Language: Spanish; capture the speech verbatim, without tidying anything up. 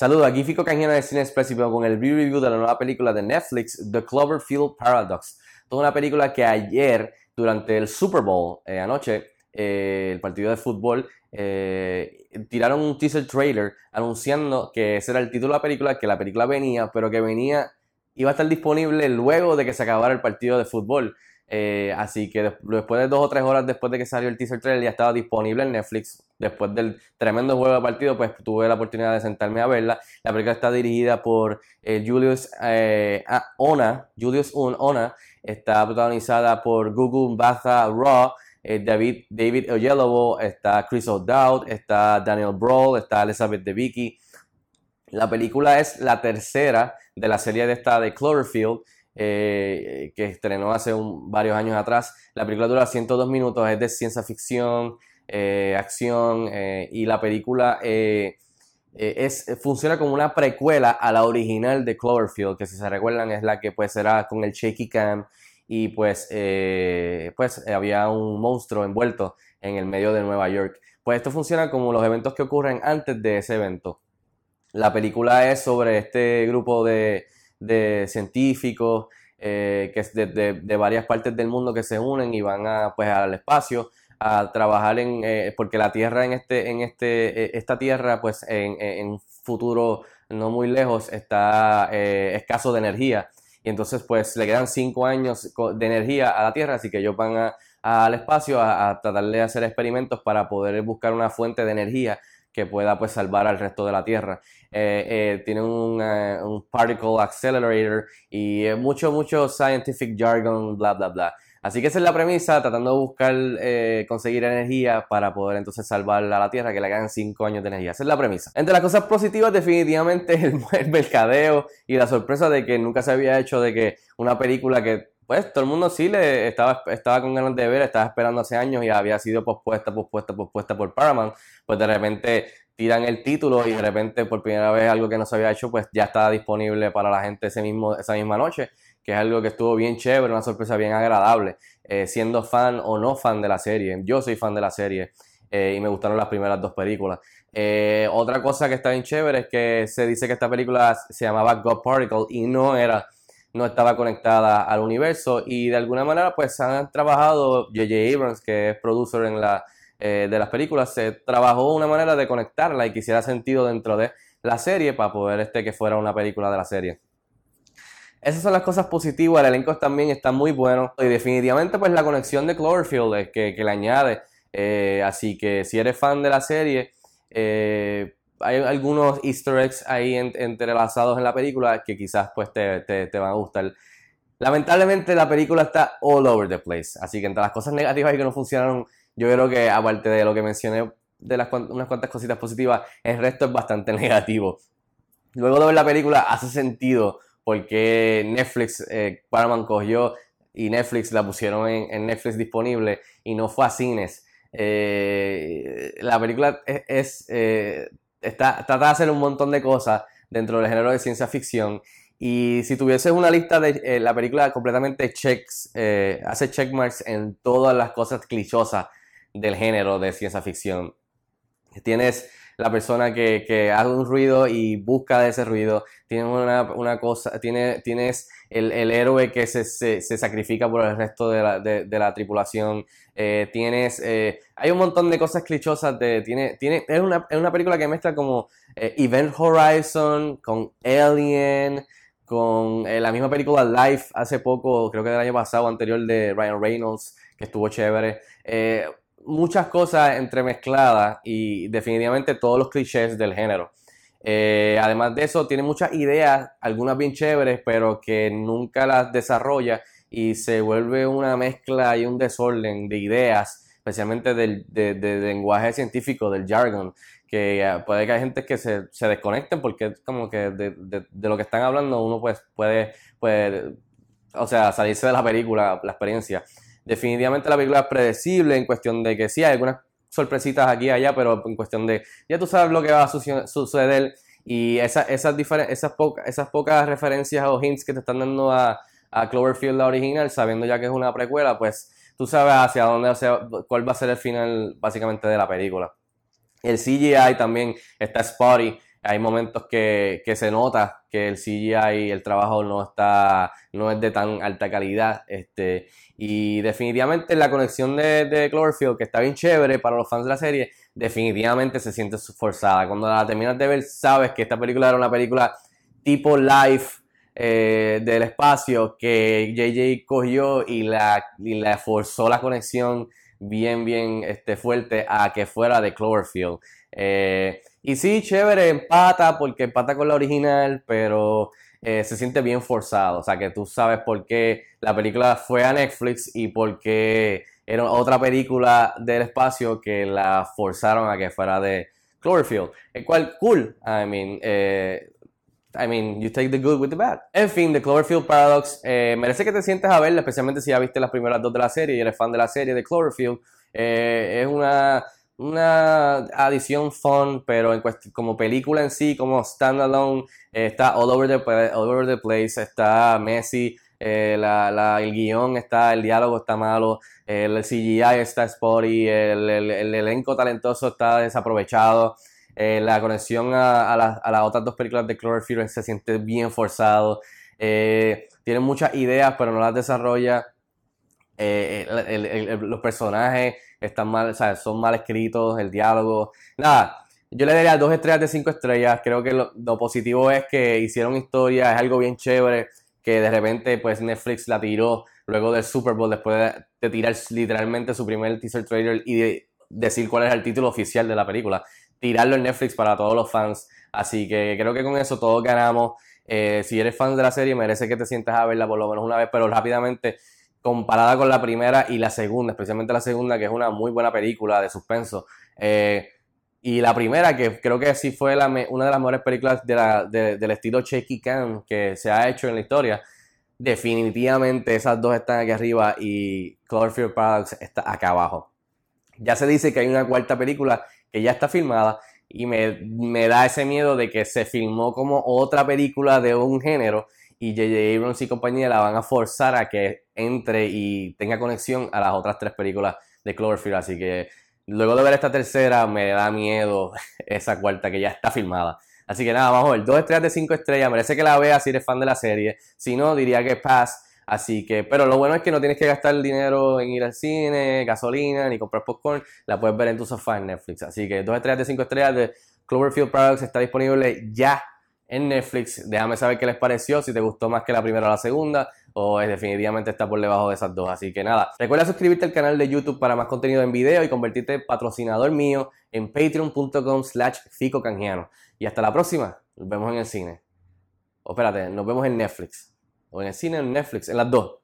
Saludos, aquí Fico Canjiano de Cine Express y vengo con el review de la nueva película de Netflix, The Cloverfield Paradox. Toda una película que ayer, durante el Super Bowl, eh, anoche, eh, el partido de fútbol, eh, tiraron un teaser trailer anunciando que ese era el título de la película, que la película venía, pero que venía, iba a estar disponible luego de que se acabara el partido de fútbol. Eh, así que después de dos o tres horas después de que salió el teaser trailer ya estaba disponible en Netflix. Después del tremendo juego de partido, pues tuve la oportunidad de sentarme a verla. La película está dirigida por eh, Julius eh, Ona, Julius Ona, está protagonizada por Gugu Mbatha Raw, eh, David, David Oyelowo, está Chris O'Dowd, está Daniel Brawl, está Elizabeth Debicki. La película es la tercera de la serie de esta de Cloverfield, Eh, que estrenó hace un, varios años atrás. La película dura ciento dos minutos, es de ciencia ficción, eh, acción, eh, y la película eh, eh, es, funciona como una precuela a la original de Cloverfield, que si se recuerdan es la que pues era con el shaky cam y pues, eh, pues eh, había un monstruo envuelto en el medio de Nueva York. Pues esto funciona como los eventos que ocurren antes de ese evento. La película es sobre este grupo de de científicos eh, que es de, de, de varias partes del mundo que se unen y van a, pues, al espacio a trabajar en eh, porque la Tierra en este en este esta Tierra pues en, en un futuro no muy lejos está eh, escaso de energía y entonces pues le quedan cinco años de energía a la Tierra, así que ellos van a, a, al espacio a, a tratar de hacer experimentos para poder buscar una fuente de energía que pueda pues salvar al resto de la Tierra. Eh, eh, tiene un, uh, un particle accelerator y eh, mucho, mucho scientific jargon, bla, bla, bla. Así que esa es la premisa, tratando de buscar eh, conseguir energía para poder entonces salvar a la Tierra, que le quedan cinco años de energía. Esa es la premisa. Entre las cosas positivas, definitivamente el, el mercadeo y la sorpresa de que nunca se había hecho de que una película que pues todo el mundo sí le estaba, estaba con ganas de ver, estaba esperando hace años y había sido pospuesta, pospuesta, pospuesta por Paramount, pues de repente tiran el título y de repente por primera vez algo que no se había hecho pues ya está disponible para la gente ese mismo, esa misma noche, que es algo que estuvo bien chévere, una sorpresa bien agradable, eh, siendo fan o no fan de la serie. Yo soy fan de la serie eh, y me gustaron las primeras dos películas. Eh, otra cosa que está bien chévere es que se dice que esta película se llamaba God Particle y no era no estaba conectada al universo y de alguna manera pues han trabajado J J Abrams, que es producer en la, eh, de las películas, se trabajó una manera de conectarla y que hiciera sentido dentro de la serie para poder este que fuera una película de la serie. Esas son las cosas positivas, el elenco también está muy bueno y definitivamente pues la conexión de Cloverfield es que, que le añade, eh, así que si eres fan de la serie, eh, hay algunos easter eggs ahí en, entrelazados en la película que quizás pues te, te, te van a gustar. Lamentablemente la película está all over the place, así que entre las cosas negativas y que no funcionaron, yo creo que aparte de lo que mencioné de las unas cuantas cositas positivas, el resto es bastante negativo. Luego de ver la película hace sentido porque Netflix, eh, Paramount cogió y Netflix la pusieron en, en Netflix disponible y no fue a cines. Eh, la película es... es eh, Está, trata de hacer un montón de cosas dentro del género de ciencia ficción y si tuvieses una lista de eh, la película completamente checks, eh, hace checkmarks en todas las cosas clichosas del género de ciencia ficción. Tienes la persona que, que hace un ruido y busca de ese ruido, tienes una, una cosa, tiene, tienes el, el héroe que se, se, se sacrifica por el resto de la, de, de la tripulación, eh, tienes, eh, hay un montón de cosas clichosas, de, tiene, tiene, es, una, es una película que mezcla como eh, Event Horizon con Alien, con eh, la misma película Life hace poco, creo que del año pasado, anterior, de Ryan Reynolds, que estuvo chévere. Eh, muchas cosas entremezcladas y definitivamente todos los clichés del género. Eh, además de eso, tiene muchas ideas, algunas bien chéveres, pero que nunca las desarrolla y se vuelve una mezcla y un desorden de ideas, especialmente del de, de, de lenguaje científico, del jargon, que uh, puede que hay gente que se, se desconecten porque es como que de, de, de lo que están hablando uno pues puede, puede, o sea, salirse de la película, la experiencia. Definitivamente la película es predecible en cuestión de que sí hay algunas sorpresitas aquí y allá, pero en cuestión de ya tú sabes lo que va a suceder y esa, esas, esas, poca, esas pocas referencias o hints que te están dando a, a Cloverfield la original, sabiendo ya que es una precuela, pues tú sabes hacia dónde, hacia, cuál va a ser el final básicamente de la película. El C G I también está spotty, Hay momentos que, que se nota que el C G I, el trabajo no está, no es de tan alta calidad. Este, y definitivamente la conexión de, de Cloverfield, que está bien chévere para los fans de la serie, definitivamente se siente forzada. Cuando la terminas de ver, sabes que esta película era una película tipo Life, eh, del espacio, que J J cogió y la, y la forzó la conexión bien, bien este, fuerte a que fuera de Cloverfield. Eh, y sí, chévere, empata porque empata con la original, pero eh, se siente bien forzado. O sea, que tú sabes por qué la película fue a Netflix y por qué era otra película del espacio que la forzaron a que fuera de Cloverfield. El cual, cool. I mean, eh, I mean, you take the good with the bad. En fin, The Cloverfield Paradox, eh, merece que te sientes a verla, especialmente si ya viste las primeras dos de la serie y eres fan de la serie de Cloverfield. Eh, es una, una adición fun, pero en cuest- como película en sí, como standalone, eh, está all over, the, all over the place, está messy, eh, la, la, el guión está, el diálogo está malo, el C G I está spotty, el, el, el elenco talentoso está desaprovechado. Eh, la conexión a, a, la, a, las otras dos películas de Cloverfield se siente bien forzado. Eh, tiene muchas ideas, pero no las desarrolla. Eh, el, el, el, los personajes están mal, o sea, son mal escritos, el diálogo. Nada, yo le daría dos estrellas de cinco estrellas. Creo que lo, lo positivo es que hicieron historia, es algo bien chévere, que de repente pues Netflix la tiró luego del Super Bowl, después de, de tirar literalmente su primer teaser trailer y de decir cuál es el título oficial de la película. Tirarlo en Netflix para todos los fans. Así que creo que con eso todos ganamos. Eh, si eres fan de la serie, merece que te sientas a verla por lo menos una vez, pero rápidamente, comparada con la primera y la segunda, especialmente la segunda, que es una muy buena película de suspenso. Eh, y la primera, que creo que sí fue la me, una de las mejores películas de la, de, del estilo Shaky Cam que se ha hecho en la historia. Definitivamente esas dos están aquí arriba y Cloverfield Paradox está acá abajo. Ya se dice que hay una cuarta película que ya está filmada y me, me da ese miedo de que se filmó como otra película de un género y J J Abrams y compañía la van a forzar a que entre y tenga conexión a las otras tres películas de Cloverfield. Así que luego de ver esta tercera me da miedo esa cuarta que ya está filmada. Así que nada, vamos a ver, dos estrellas de cinco estrellas, merece que la veas si eres fan de la serie. Si no, diría que pass. Así que, pero lo bueno es que no tienes que gastar dinero en ir al cine, gasolina, ni comprar popcorn. La puedes ver en tu sofá en Netflix. Así que dos estrellas de cinco estrellas de Cloverfield Paradox está disponible ya en Netflix. Déjame saber qué les pareció, si te gustó más que la primera o la segunda, o es, definitivamente está por debajo de esas dos. Así que nada, recuerda suscribirte al canal de YouTube para más contenido en video y convertirte en patrocinador mío en patreon.com slash Fico Canjiano. Y hasta la próxima, nos vemos en el cine. O espérate, nos vemos en Netflix. O en el cine o en Netflix, en las dos.